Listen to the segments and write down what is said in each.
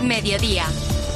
Mediodía.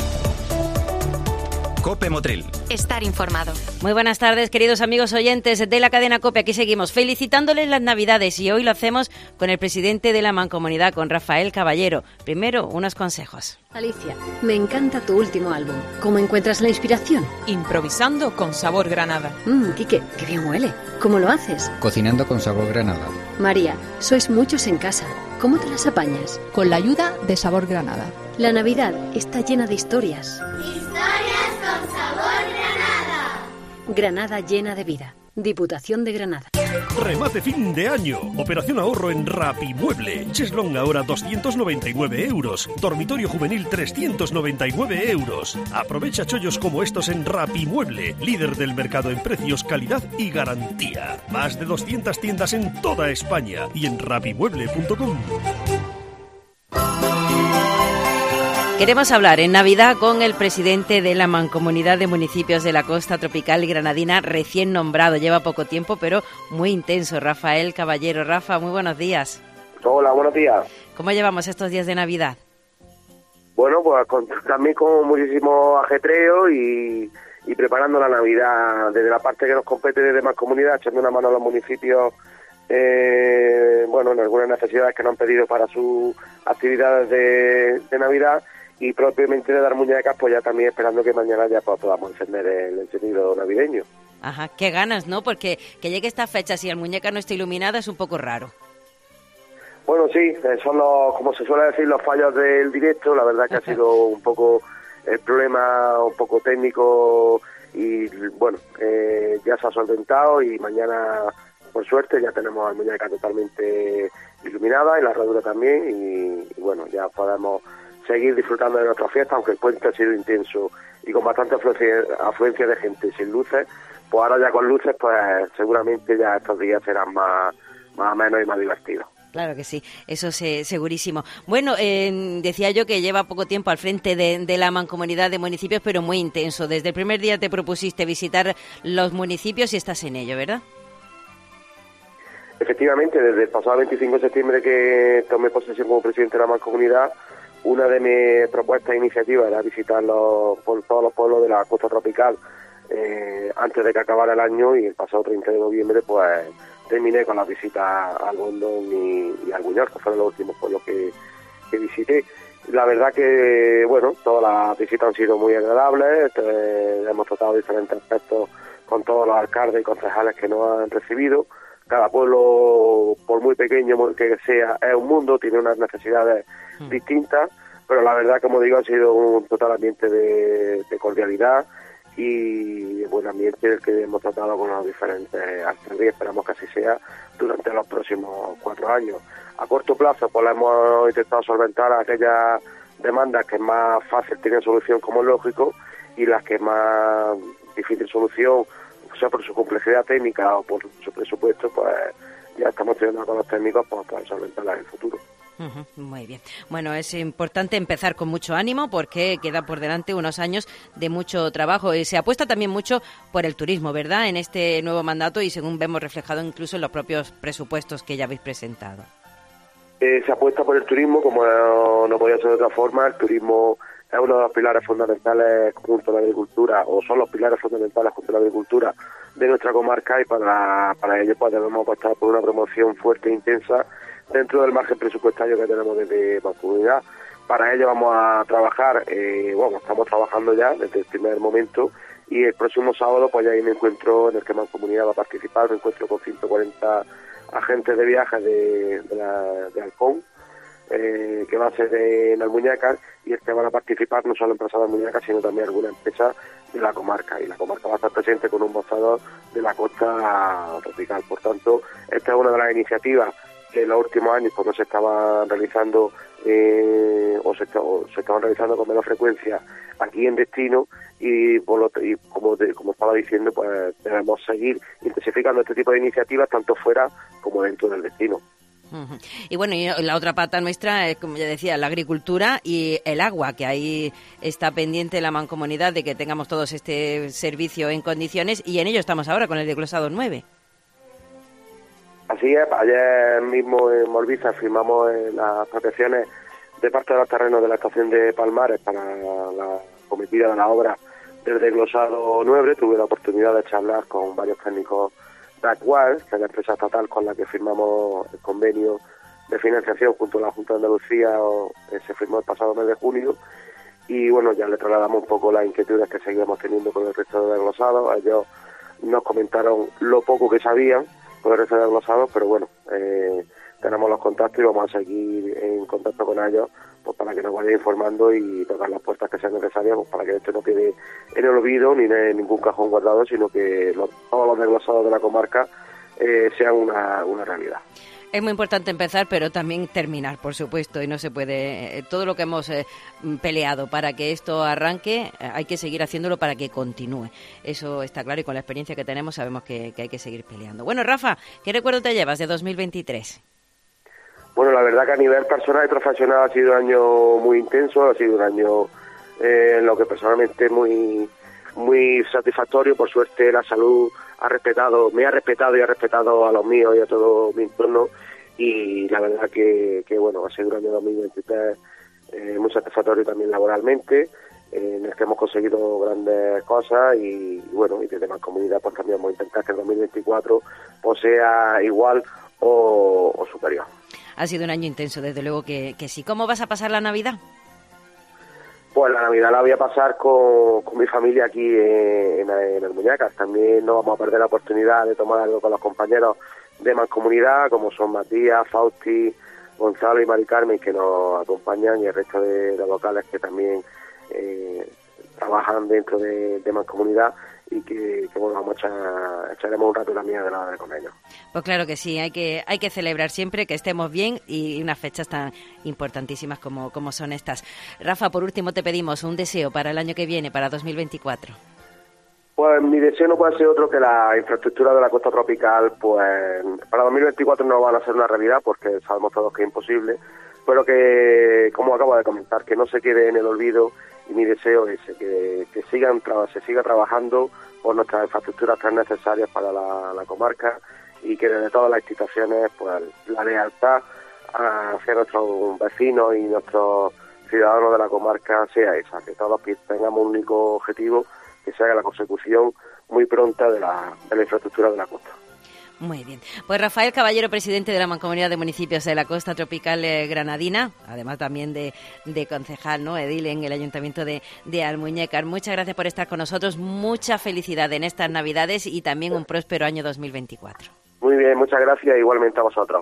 COPE Motril. Estar informado. Muy buenas tardes, queridos amigos oyentes de la cadena COPE. Aquí seguimos felicitándoles las Navidades y hoy lo hacemos con el presidente de la Mancomunidad, con Rafael Caballero. Primero, unos consejos. Alicia, me encanta tu último álbum. ¿Cómo encuentras la inspiración? Improvisando con sabor Granada. Quique, qué bien huele. ¿Cómo lo haces? Cocinando con sabor Granada. María, sois muchos en casa. ¿Cómo te las apañas? Con la ayuda de Sabor Granada. La Navidad está llena de historias. ¡Historias con sabor Granada! Granada llena de vida. Diputación de Granada. Remate fin de año. Operación ahorro en Rapimueble. Cheslong ahora 299 euros. Dormitorio juvenil 399 euros. Aprovecha chollos como estos en Rapimueble, líder del mercado en precios, calidad y garantía. Más de 200 tiendas en toda España y en rapimueble.com. Queremos hablar en Navidad con el presidente de la Mancomunidad de Municipios de la Costa Tropical Granadina, recién nombrado. Lleva poco tiempo, pero muy intenso. Rafael Caballero. Rafa, muy buenos días. Hola, buenos días. ¿Cómo llevamos estos días de Navidad? Bueno, pues también con muchísimo ajetreo y preparando la Navidad desde la parte que nos compete desde Mancomunidad, echando una mano a los municipios, en algunas necesidades que nos han pedido para sus actividades de Navidad. Y propiamente de dar muñecas, pues ya también esperando que mañana ya podamos encender el encendido navideño. Ajá, qué ganas, ¿no? Porque que llegue esta fecha si el muñeca no está iluminada es un poco raro. Bueno, sí, son como se suele decir, los fallos del directo. La verdad que ha sido un poco el problema, un poco técnico y bueno, ya se ha solventado y mañana, por suerte, ya tenemos la muñeca totalmente iluminada y la herradura también y bueno, ya podemos seguir disfrutando de nuestra fiesta, aunque el puente ha sido intenso y con bastante afluencia de gente sin luces, pues ahora ya con luces, pues seguramente ya estos días serán más menos y más divertidos. Claro que sí, eso es segurísimo. Bueno, decía yo que lleva poco tiempo al frente de la Mancomunidad de Municipios, pero muy intenso. Desde el primer día te propusiste visitar los municipios y estás en ello, ¿verdad? Efectivamente, desde el pasado 25 de septiembre que tomé posesión como presidente de la Mancomunidad, una de mis propuestas e iniciativas era visitar todos los pueblos de la costa tropical antes de que acabara el año y el pasado 30 de noviembre pues terminé con las visitas al Bondón y al Buñol, que fueron los últimos pueblos que visité. La verdad que, bueno, todas las visitas han sido muy agradables, hemos tratado diferentes aspectos con todos los alcaldes y concejales que nos han recibido. Cada pueblo, por muy pequeño que sea, es un mundo, tiene unas necesidades distintas, pero la verdad, como digo, ha sido un total ambiente de cordialidad y buen ambiente el que hemos tratado con los diferentes alcaldes y esperamos que así sea durante los próximos 4 años. A corto plazo, pues hemos intentado solventar aquellas demandas que más fácil tienen solución, como es lógico, y las que más difícil solución, sea por su complejidad técnica o por su presupuesto, pues ya estamos trabajando con los técnicos para solventarlas en el futuro. Muy bien. Bueno, es importante empezar con mucho ánimo porque queda por delante unos años de mucho trabajo y se apuesta también mucho por el turismo, ¿verdad?, en este nuevo mandato y según vemos reflejado incluso en los propios presupuestos que ya habéis presentado. Se apuesta por el turismo, como no podía ser de otra forma. El turismo es uno de los pilares fundamentales junto a la agricultura, o son los pilares fundamentales junto a la agricultura de nuestra comarca y para ello pues debemos apostar por una promoción fuerte e intensa dentro del margen presupuestario que tenemos desde Mancomunidad. Para ello vamos a trabajar, estamos trabajando ya desde el primer momento y el próximo sábado pues ya hay un encuentro en el que Mancomunidad va a participar, un encuentro con 140 agentes de viajes de Halcón, que va a ser en Almuñécar y el que van a participar no solo empresas de Almuñécar sino también alguna empresa de la comarca y la comarca va a estar presente con un mostrador de la costa tropical. Por tanto, esta es una de las iniciativas que en los últimos años pues no se estaban realizando o se estaban realizando con menos frecuencia aquí en destino y como estaba diciendo pues debemos seguir intensificando este tipo de iniciativas tanto fuera como dentro del destino. Y bueno, y la otra pata nuestra es, como ya decía, la agricultura y el agua, que ahí está pendiente la Mancomunidad de que tengamos todos este servicio en condiciones y en ello estamos ahora con el desglosado 9. Así es, ayer mismo en Morbiza firmamos las protecciones de parte de los terrenos de la estación de Palmares para la cometida de la obra del desglosado Nuebre. Tuve la oportunidad de charlar con varios técnicos de Aqual, que es la empresa estatal con la que firmamos el convenio de financiación junto a la Junta de Andalucía, se firmó el pasado mes de junio, y bueno, ya le trasladamos un poco las inquietudes que seguíamos teniendo con el resto de desglosados. Ellos nos comentaron lo poco que sabían con el resto de desglosados, pero bueno, tenemos los contactos y vamos a seguir en contacto con ellos, pues para que nos vayan informando y tocar las puertas que sean necesarias, pues para que esto no quede en el olvido ni en ningún cajón guardado, sino que todos los desglosados de la comarca sean una realidad. Es muy importante empezar, pero también terminar, por supuesto, y no se puede... todo lo que hemos peleado para que esto arranque, hay que seguir haciéndolo para que continúe. Eso está claro, y con la experiencia que tenemos sabemos que hay que seguir peleando. Bueno, Rafa, ¿qué recuerdo te llevas de 2023? Bueno, la verdad que a nivel personal y profesional ha sido un año muy intenso, ha sido un año en lo que personalmente muy satisfactorio. Por suerte la salud me ha respetado y ha respetado a los míos y a todo mi entorno, y la verdad que bueno, ha sido un año 2023 muy satisfactorio también laboralmente, en el que hemos conseguido grandes cosas, y bueno, y desde Mancomunidad pues también vamos a intentar que el 2024 pues sea igual o superior. Ha sido un año intenso, desde luego que sí. ¿Cómo vas a pasar la Navidad? Pues la Navidad la voy a pasar con mi familia aquí en Almuñécar. También no vamos a perder la oportunidad de tomar algo con los compañeros de Mancomunidad, como son Matías, Fausti, Gonzalo y Mari Carmen, que nos acompañan, y el resto de los locales que también trabajan dentro de Mancomunidad, y que bueno, echaremos un rato también agradable con ellos. Pues claro que sí, hay que celebrar siempre que estemos bien, y unas fechas tan importantísimas como son estas. Rafa, por último te pedimos un deseo para el año que viene, para 2024. Pues mi deseo no puede ser otro que la infraestructura de la costa tropical, pues para 2024 no van a ser una realidad, porque sabemos todos que es imposible, pero que, como acabo de comentar, que no se quede en el olvido, y mi deseo es que se siga trabajando por nuestras infraestructuras tan necesarias para la comarca, y que desde todas las instituciones pues la lealtad hacia nuestros vecinos y nuestros ciudadanos de la comarca sea esa, que todos tengamos un único objetivo, que se haga la consecución muy pronta de la infraestructura de la costa. Muy bien. Pues Rafael Caballero, presidente de la Mancomunidad de Municipios de la Costa Tropical Granadina, además también de concejal, ¿no?, edil en el Ayuntamiento de Almuñécar. Muchas gracias por estar con nosotros. Mucha felicidad en estas Navidades y también un próspero año 2024. Muy bien, muchas gracias, igualmente a vosotros.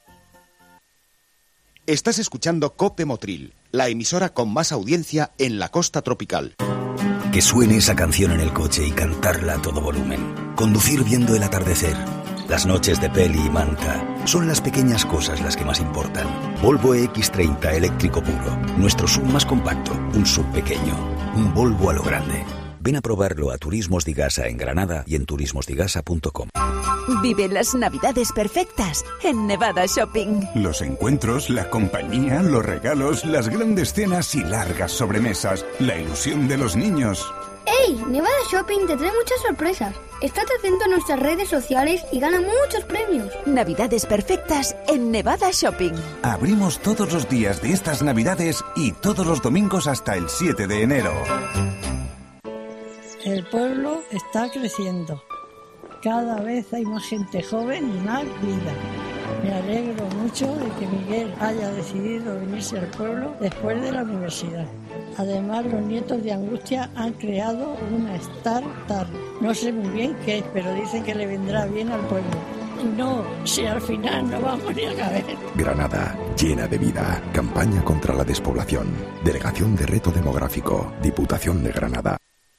Estás escuchando COPE Motril, la emisora con más audiencia en la Costa Tropical. Que suene esa canción en el coche y cantarla a todo volumen. Conducir viendo el atardecer. Las noches de peli y manta. Son las pequeñas cosas las que más importan. Volvo EX30 eléctrico puro. Nuestro SUV más compacto. Un SUV pequeño. Un Volvo a lo grande. Ven a probarlo a Turismos Digasa en Granada y en turismosdigasa.com. Vive las Navidades perfectas en Nevada Shopping. Los encuentros, la compañía, los regalos, las grandes cenas y largas sobremesas. La ilusión de los niños. ¡Hey! Nevada Shopping te trae muchas sorpresas. Estate atento a nuestras redes sociales y gana muchos premios. Navidades perfectas en Nevada Shopping. Abrimos todos los días de estas Navidades y todos los domingos hasta el 7 de enero. El pueblo está creciendo. Cada vez hay más gente joven y más vida. Me alegro mucho de que Miguel haya decidido venirse al pueblo después de la universidad. Además, los nietos de Angustia han creado una startup. No sé muy bien qué es, pero dicen que le vendrá bien al pueblo. No, si al final no vamos ni a caber. Granada, llena de vida. Campaña contra la despoblación. Delegación de Reto Demográfico. Diputación de Granada.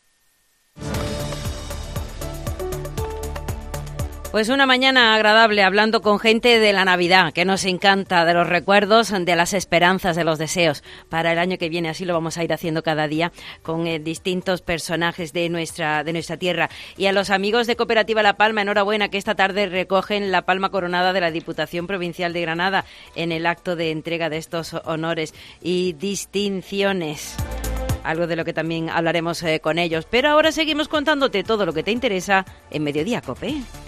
Pues una mañana agradable hablando con gente de la Navidad, que nos encanta, de los recuerdos, de las esperanzas, de los deseos para el año que viene. Así lo vamos a ir haciendo cada día con distintos personajes de nuestra tierra. Y a los amigos de Cooperativa La Palma, enhorabuena, que esta tarde recogen la palma coronada de la Diputación Provincial de Granada en el acto de entrega de estos honores y distinciones. Algo de lo que también hablaremos con ellos. Pero ahora seguimos contándote todo lo que te interesa en Mediodía COPE.